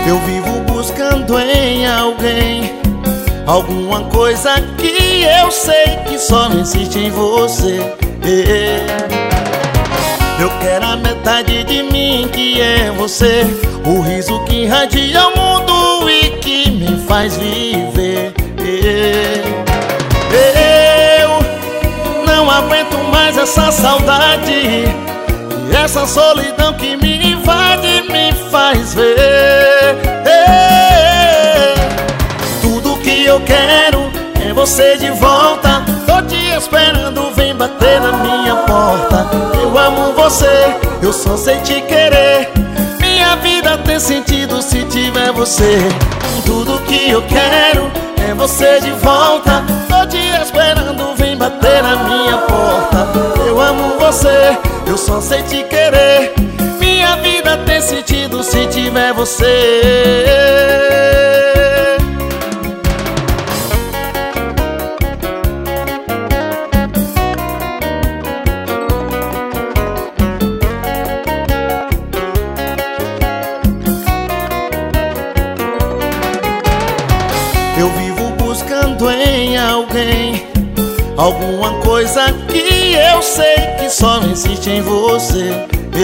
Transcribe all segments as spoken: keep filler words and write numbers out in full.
Eu vivo buscando em alguém alguma coisa que eu sei que só não existe em você. Eu quero a metade de mim que é você, o riso que irradia o mundo e que me faz viver. Eu não aguento mais essa saudade e essa solidão que me invade me faz ver. Tudo que eu quero é você de volta. Tô te esperando, vem bater na minha porta. Eu amo você, eu só sei te querer. Minha vida tem sentido se tiver você. Tudo que eu quero é você de volta. Tô te esperando, vem bater na minha porta. Eu amo você, eu só sei te querer. Minha vida tem sentido se tiver você. Eu vivo buscando em alguém alguma coisa que eu sei que só não existe em você.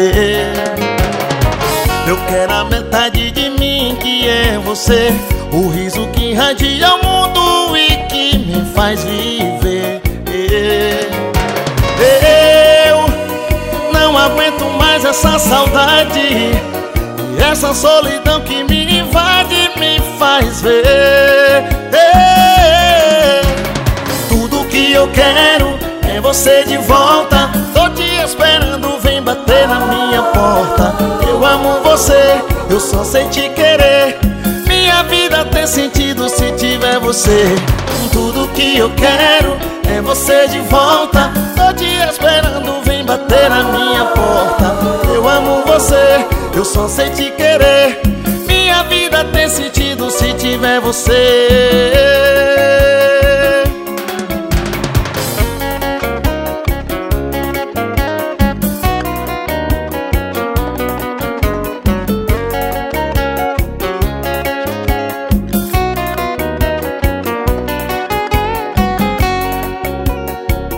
Eu quero a metade de mim que é você, o riso que irradia o mundo e que me faz viver. Eu não aguento mais essa saudade e essa solidão que me invade me faz ver. Tudo que eu quero é você de volta. Tô te esperando, vem bater na minha porta. Eu amo você, eu só sei te querer. Minha vida tem sentido se tiver você. Tudo que eu quero é você de volta. Tô te esperando, vem bater na minha porta. Eu amo você, eu só sei te querer. Minha vida tem sentido se tiver você.